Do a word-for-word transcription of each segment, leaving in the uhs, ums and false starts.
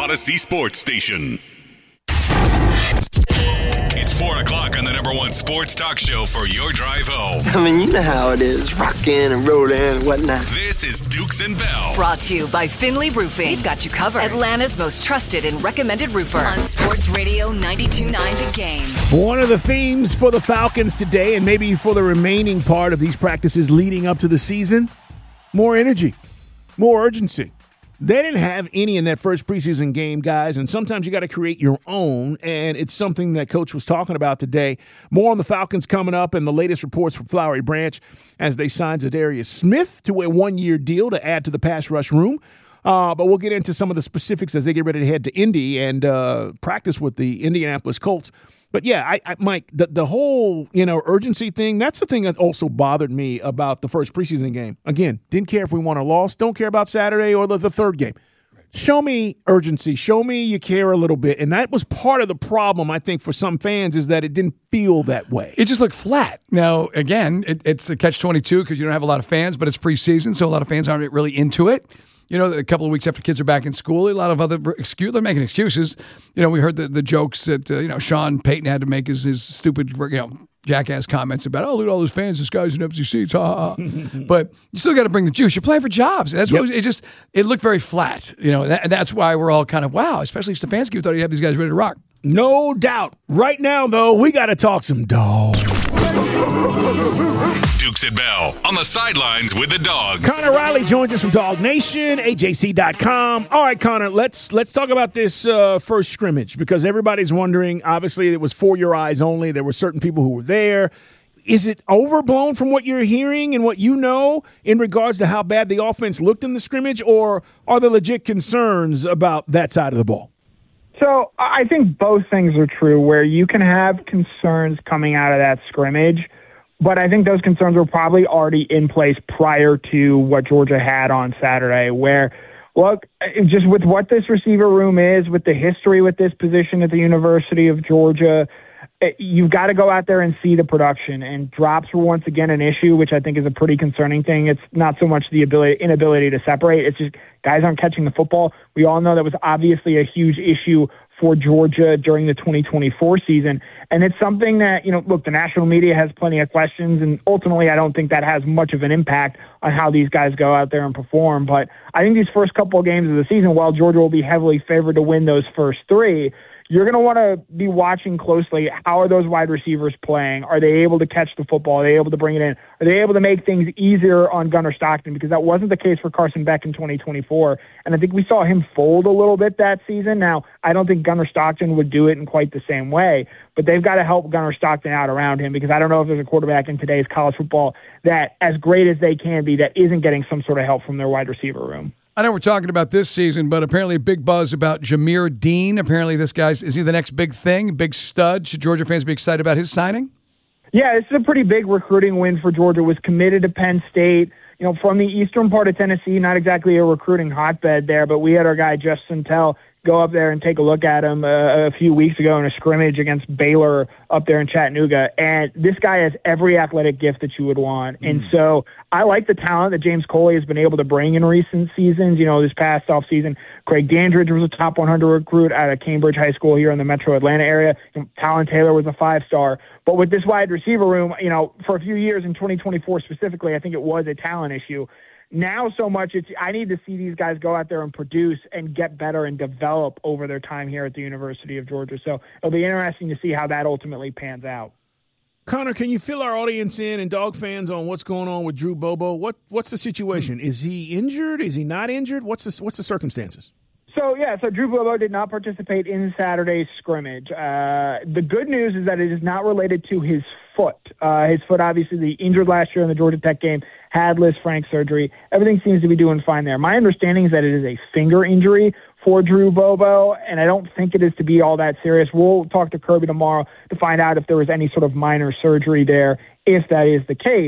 Odyssey Sports Station. It's four o'clock on the number one sports talk show for your drive home. I mean, you know how it is, rocking and rolling and whatnot. This is Dukes and Bell. Brought to you by Finley Roofing. We've got you covered. Atlanta's most trusted and recommended roofer on Sports Radio ninety-two point nine The Game. One of the themes for the Falcons today, and maybe for the remaining part of these practices leading up to the season, more energy, more urgency. They didn't have any in that first preseason game, guys, and sometimes you got to create your own, and it's something that Coach was talking about today. More on the Falcons coming up and the latest reports from Flowery Branch as they signed Zadarius Smith to a one-year deal to add to the pass rush room. Uh, but we'll get into some of the specifics as they get ready to head to Indy and uh, practice with the Indianapolis Colts. But, yeah, I, I, Mike, the, the whole, you know, urgency thing, that's the thing that also bothered me about the first preseason game. Again, didn't care if we won or lost. Don't care about Saturday or the, the third game. Show me urgency. Show me you care a little bit. And that was part of the problem, I think, for some fans is that it didn't feel that way. It just looked flat. Now, again, it, it's a catch twenty-two because you don't have a lot of fans, but it's preseason, so a lot of fans aren't really into it. You know, a couple of weeks after kids are back in school, a lot of other excuse they're making excuses. You know, we heard the, the jokes that, uh, you know, Sean Payton had to make his, his stupid, you know, jackass comments about, oh, look at all those fans, this guy's in empty seats, ha, ha. But you still got to bring the juice. You're playing for jobs. That's yep. what it, was, it just, it looked very flat. You know, that, that's why we're all kind of, wow, especially Stefanski, who thought he'd have these guys ready to rock. No doubt. Right now, though, we got to talk some dogs. Dukes and Bell on the sidelines with the dogs. Connor Riley joins us from Dog Nation, A J C dot com. All right, Connor, let's let's talk about this uh, first scrimmage because everybody's wondering. Obviously, it was for your eyes only. There were certain people who were there. Is it overblown from what you're hearing and what you know in regards to how bad the offense looked in the scrimmage, or are there legit concerns about that side of the ball? So I think both things are true, where you can have concerns coming out of that scrimmage, but I think those concerns were probably already in place prior to what Georgia had on Saturday, where, look, just with what this receiver room is, with the history with this position at the University of Georgia, you've got to go out there and see the production, and drops were once again an issue, which I think is a pretty concerning thing. It's not so much the ability, inability to separate. It's just guys aren't catching the football. We all know that was obviously a huge issue for Georgia during the twenty twenty-four season. And it's something that, you know, look, the national media has plenty of questions, and ultimately I don't think that has much of an impact on how these guys go out there and perform. But I think these first couple of games of the season, while Georgia will be heavily favored to win those first three, you're going to want to be watching closely. How are those wide receivers playing? Are they able to catch the football? Are they able to bring it in? Are they able to make things easier on Gunnar Stockton? Because that wasn't the case for Carson Beck in twenty twenty-four. And I think we saw him fold a little bit that season. Now, I don't think Gunnar Stockton would do it in quite the same way, but they've got to help Gunnar Stockton out around him, because I don't know if there's a quarterback in today's college football that, as great as they can be, that isn't getting some sort of help from their wide receiver room. I know we're talking about this season, but apparently a big buzz about Jameer Dean. Apparently this guy's, is he the next big thing, big stud? Should Georgia fans be excited about his signing? Yeah, this is a pretty big recruiting win for Georgia. Was committed to Penn State, you know, from the eastern part of Tennessee, not exactly a recruiting hotbed there, but we had our guy Justin Tell go up there and take a look at him uh, a few weeks ago in a scrimmage against Baylor up there in Chattanooga. And this guy has every athletic gift that you would want. Mm. And so I like the talent that James Coley has been able to bring in recent seasons. You know, this past offseason, Craig Dandridge was a top one hundred recruit out of Cambridge High School here in the metro Atlanta area. Talon Taylor was a five-star. But with this wide receiver room, you know, for a few years in twenty twenty-four specifically, I think it was a talent issue. Now so much, it's I need to see these guys go out there and produce and get better and develop over their time here at the University of Georgia. So it'll be interesting to see how that ultimately pans out. Connor, can you fill our audience in and dog fans on what's going on with Drew Bobo? What What's the situation? Is he injured? Is he not injured? What's the, what's the circumstances? So, yeah, so Drew Bobo did not participate in Saturday's scrimmage. Uh, the good news is that it is not related to his foot. Uh, his foot, obviously, he injured last year in the Georgia Tech game, had Liz Frank surgery. Everything seems to be doing fine there. My understanding is that it is a finger injury for Drew Bobo, and I don't think it is to be all that serious. We'll talk to Kirby tomorrow to find out if there was any sort of minor surgery there, if that is the case.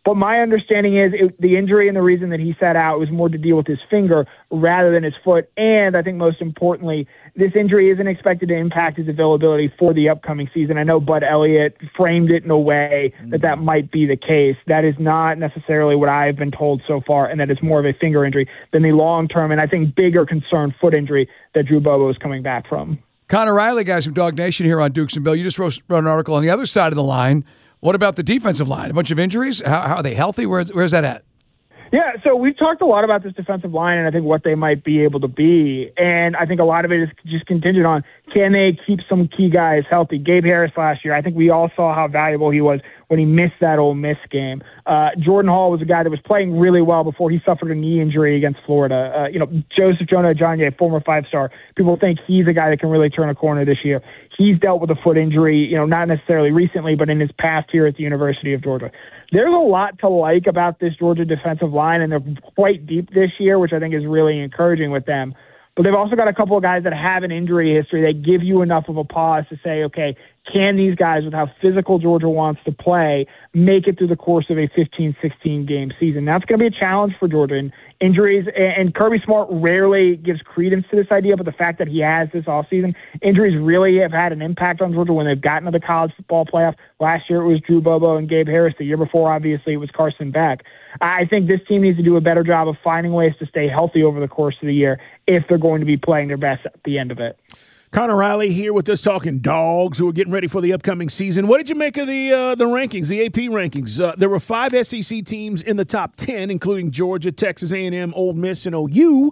But my understanding is it, the injury and the reason that he sat out was more to deal with his finger rather than his foot. And I think most importantly, this injury isn't expected to impact his availability for the upcoming season. I know Bud Elliott framed it in a way that that might be the case. That is not necessarily what I've been told so far, and that it's more of a finger injury than the long-term and I think bigger concern foot injury that Drew Bobo is coming back from. Connor Riley, guys from Dog Nation here on Dukes and Bill. You just wrote, wrote an article on the other side of the line. What about the defensive line? A bunch of injuries? How, how are they healthy? Where, where's that at? Yeah, so we've talked a lot about this defensive line and I think what they might be able to be. And I think a lot of it is just contingent on can they keep some key guys healthy. Gabe Harris last year, I think we all saw how valuable he was when he missed that Ole Miss game. Uh, Jordan Hall was a guy that was playing really well before he suffered a knee injury against Florida. Uh, you know, Joseph Jonah-Ajonye, former five-star, people think he's a guy that can really turn a corner this year. He's dealt with a foot injury, you know, not necessarily recently, but in his past here at the University of Georgia. There's a lot to like about this Georgia defensive line, and they're quite deep this year, which I think is really encouraging with them. But they've also got a couple of guys that have an injury history that give you enough of a pause to say, okay, can these guys, with how physical Georgia wants to play, make it through the course of a fifteen, sixteen game season? That's going to be a challenge for Georgia. And injuries, and Kirby Smart rarely gives credence to this idea, but the fact that he has this offseason, injuries really have had an impact on Georgia when they've gotten to the college football playoff. Last year it was Drew Bobo and Gabe Harris. The year before, obviously, it was Carson Beck. I think this team needs to do a better job of finding ways to stay healthy over the course of the year if they're going to be playing their best at the end of it. Connor Riley here with us talking Dogs who are getting ready for the upcoming season. What did you make of the uh, the rankings, the A P rankings? Uh, there were five S E C teams in the top ten, including Georgia, Texas A and M, Ole Miss, and O U.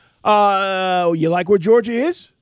Uh, you like where Georgia is?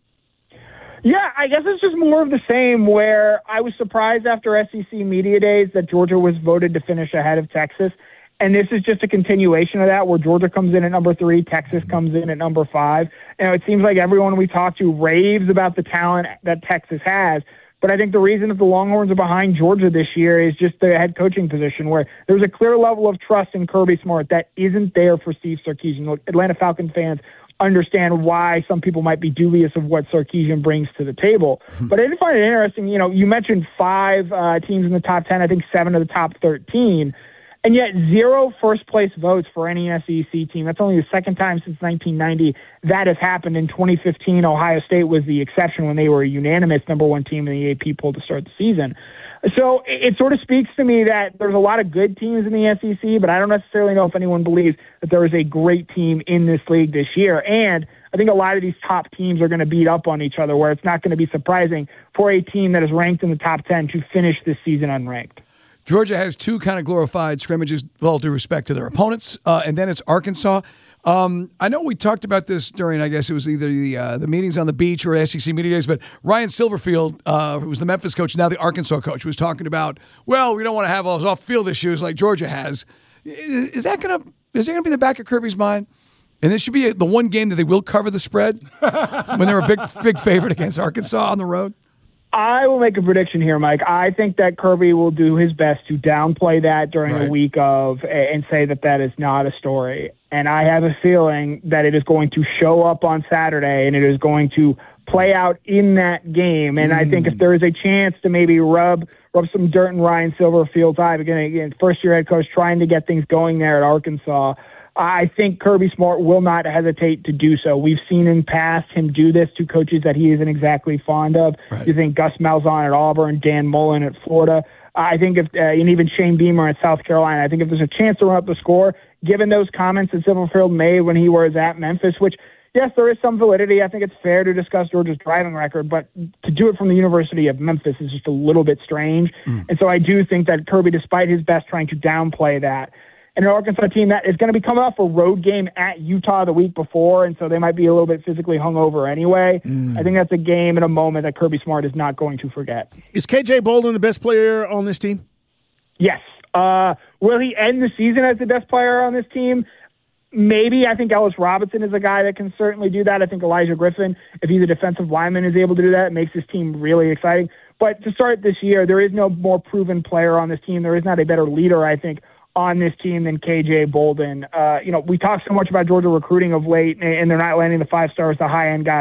Yeah, I guess it's just more of the same, where I was surprised after S E C Media Days that Georgia was voted to finish ahead of Texas. And this is just a continuation of that, where Georgia comes in at number three, Texas comes in at number five. And it seems like everyone we talk to raves about the talent that Texas has. But I think the reason that the Longhorns are behind Georgia this year is just the head coaching position, where there's a clear level of trust in Kirby Smart that isn't there for Steve Sarkisian. Look, Atlanta Falcons fans understand why some people might be dubious of what Sarkisian brings to the table. But I did find it interesting. You know, you mentioned five uh, teams in the top ten, I think seven of the top thirteen. And yet zero first-place votes for any S E C team. That's only the second time since nineteen ninety that has happened. In twenty fifteen, Ohio State was the exception when they were a unanimous number one team in the A P poll to start the season. So it sort of speaks to me that there's a lot of good teams in the S E C, but I don't necessarily know if anyone believes that there is a great team in this league this year. And I think a lot of these top teams are going to beat up on each other, where it's not going to be surprising for a team that is ranked in the top ten to finish this season unranked. Georgia has two kind of glorified scrimmages, with all due respect to their opponents, uh, and then it's Arkansas. Um, I know we talked about this during, I guess it was either the uh, the meetings on the beach or S E C Media Days, but Ryan Silverfield, uh, who was the Memphis coach, now the Arkansas coach, was talking about, well, we don't want to have all those off-field issues like Georgia has. Is, is that going to is that going to be in the back of Kirby's mind? And this should be the one game that they will cover the spread when they're a big big favorite against Arkansas on the road? I will make a prediction here, Mike. I think that Kirby will do his best to downplay that during right. the week of and say that that is not a story. And I have a feeling that it is going to show up on Saturday and it is going to play out in that game. And mm. I think if there is a chance to maybe rub rub some dirt in Ryan Silverfield's eye, again, again first-year head coach trying to get things going there at Arkansas, I think Kirby Smart will not hesitate to do so. We've seen in past him do this to coaches that he isn't exactly fond of. Right. You think Gus Malzahn at Auburn, Dan Mullen at Florida. I think if, uh, and even Shane Beamer at South Carolina, I think if there's a chance to run up the score, given those comments that Silverfield made when he was at Memphis, which, yes, there is some validity. I think it's fair to discuss Georgia's driving record, but to do it from the University of Memphis is just a little bit strange. Mm. And so I do think that Kirby, despite his best trying to downplay that, and an Arkansas team that is going to be coming off a road game at Utah the week before, and so they might be a little bit physically hungover anyway. Mm. I think that's a game and a moment that Kirby Smart is not going to forget. Is K J Bolden the best player on this team? Yes. Uh, will he end the season as the best player on this team? Maybe. I think Ellis Robinson is a guy that can certainly do that. I think Elijah Griffin, if he's a defensive lineman, is able to do that. It makes this team really exciting. But to start this year, there is no more proven player on this team. There is not a better leader, I think, on this team than K J Bolden. Uh, you know, we talk so much about Georgia recruiting of late, and they're not landing the five stars, the high-end guys.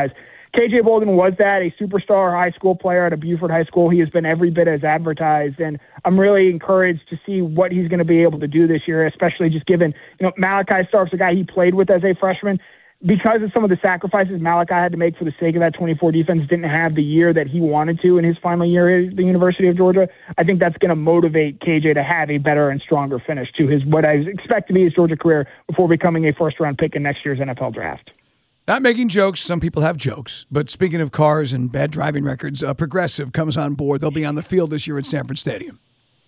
K J Bolden was that, a superstar high school player at a Buford High School. He has been every bit as advertised, and I'm really encouraged to see what he's going to be able to do this year, especially just given, you know, Malachi Stark's a guy he played with as a freshman. Because of some of the sacrifices Malachi had to make for the sake of that twenty-four defense, didn't have the year that he wanted to in his final year at the University of Georgia. I think that's going to motivate K J to have a better and stronger finish to his what I expect to be his Georgia career before becoming a first-round pick in next year's N F L draft. Not making jokes. Some people have jokes. But speaking of cars and bad driving records, uh, Progressive comes on board. They'll be on the field this year at Sanford Stadium.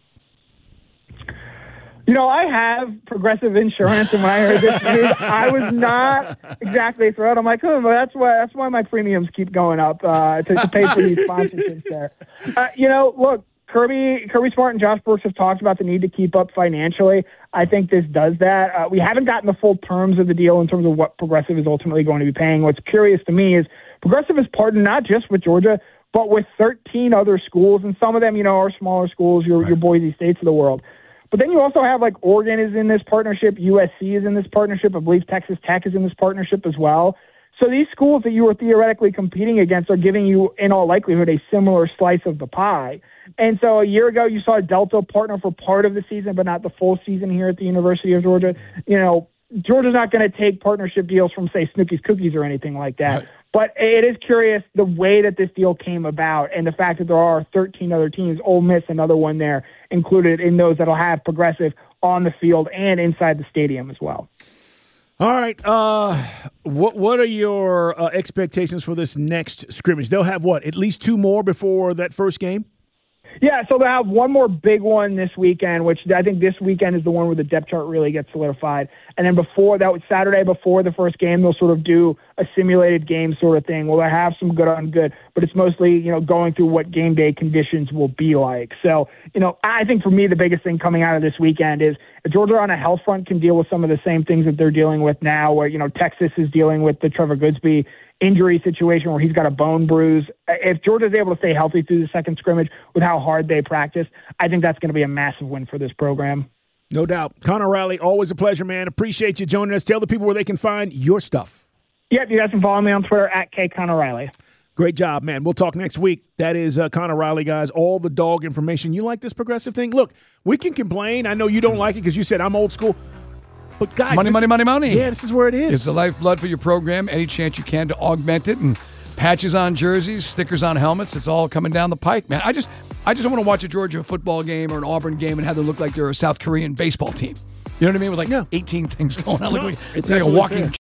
You know, I have Progressive insurance, and when I heard this news, I was not exactly thrilled. I'm like, oh, well, that's why that's why my premiums keep going up uh, to, to pay for these sponsorships there. Uh, you know, look, Kirby Kirby Smart and Josh Brooks have talked about the need to keep up financially. I think this does that. Uh, we haven't gotten the full terms of the deal in terms of what Progressive is ultimately going to be paying. What's curious to me is Progressive is partnered not just with Georgia, but with thirteen other schools, and some of them, you know, are smaller schools, your, your Boise States of the world. But then you also have, like, Oregon is in this partnership, U S C is in this partnership, I believe Texas Tech is in this partnership as well. So these schools that you were theoretically competing against are giving you, in all likelihood, a similar slice of the pie. And so a year ago, you saw Delta partner for part of the season, but not the full season here at the University of Georgia. You know, Georgia's not going to take partnership deals from, say, Snooki's Cookies or anything like that. Right. But it is curious the way that this deal came about and the fact that there are thirteen other teams, Ole Miss, another one there, included in those that'll have Progressive on the field and inside the stadium as well. All right. Uh, what what are your uh, expectations for this next scrimmage? They'll have, what, at least two more before that first game? Yeah, so they'll have one more big one this weekend, which I think this weekend is the one where the depth chart really gets solidified. And then before that, Saturday before the first game, they'll sort of do a simulated game sort of thing. Well, they have some good on good, but it's mostly, you know, going through what game day conditions will be like. So, you know, I think for me, the biggest thing coming out of this weekend is if Georgia on a health front can deal with some of the same things that they're dealing with now, where, you know, Texas is dealing with the Trevor Goodsby injury situation where he's got a bone bruise. If Georgia's able to stay healthy through the second scrimmage with how hard they practice, I think that's going to be a massive win for this program. No doubt. Connor Riley, always a pleasure, man. Appreciate you joining us. Tell the people where they can find your stuff. Yep, you guys can follow me on Twitter at K Connor Riley. Great job, man. We'll talk next week. That is uh, Connor Riley, guys. All the dog information. You like this Progressive thing? Look, we can complain. I know you don't like it because you said I'm old school. But guys, money, money, is, money, money. Yeah, this is where it is. It's the lifeblood for your program. Any chance you can to augment it, and patches on jerseys, stickers on helmets. It's all coming down the pike, man. I just, I just want to watch a Georgia football game or an Auburn game and have them look like they're a South Korean baseball team. You know what I mean? With like yeah. eighteen things going on. Like, it's like a walking. fair.